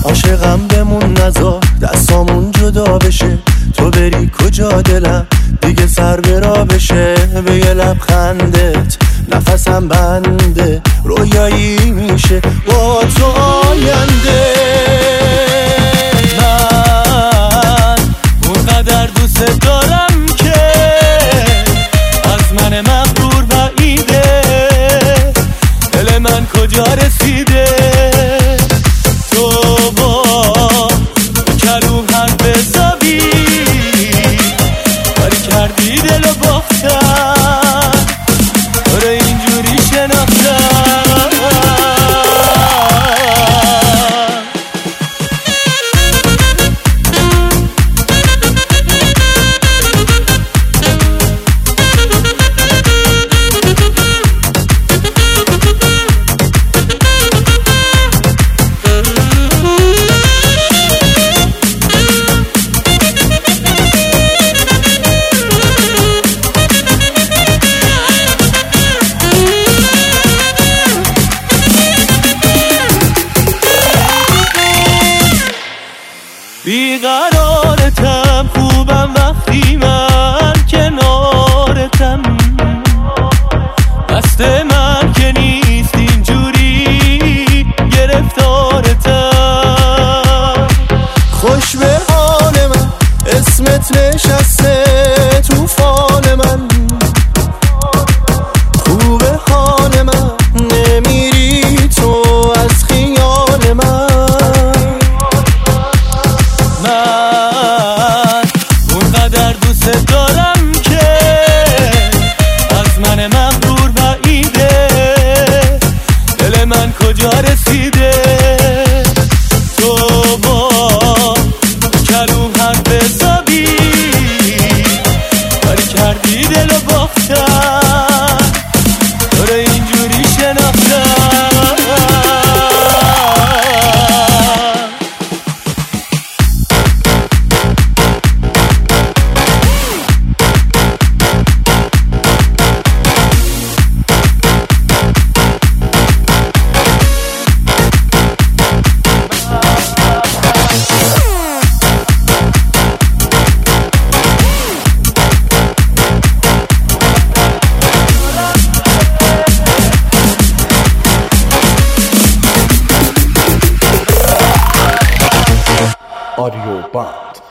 عاشقم بمون نذار دستامون جدا بشه، تو بری کجا دلم دیگه سر برا بشه. به یه لبخندت نفسم بنده، رویایی میشه با تو آینده. من اونقدر دوست دارم که از من مغرور بعیده، دل من کجا رسیده. تو با کلوم حرف حسابی کاری کردی دلو باختم، تو رو اینجوری شناختم. بیقرارتم، خوبم وقتی من کنارتم، دست من که نیست اینجوری گرفتارتم. خوش به حال من اسمت نشسته توفان من، خوبه حال من نمیری تو از خیال من. دارم که از من مغرور بعیده، دل من کجا رسیده. تو با کلوم حرف حسابی کاری کردی دلو باختم، تو رو اینجوری شناختم. Audio Bond.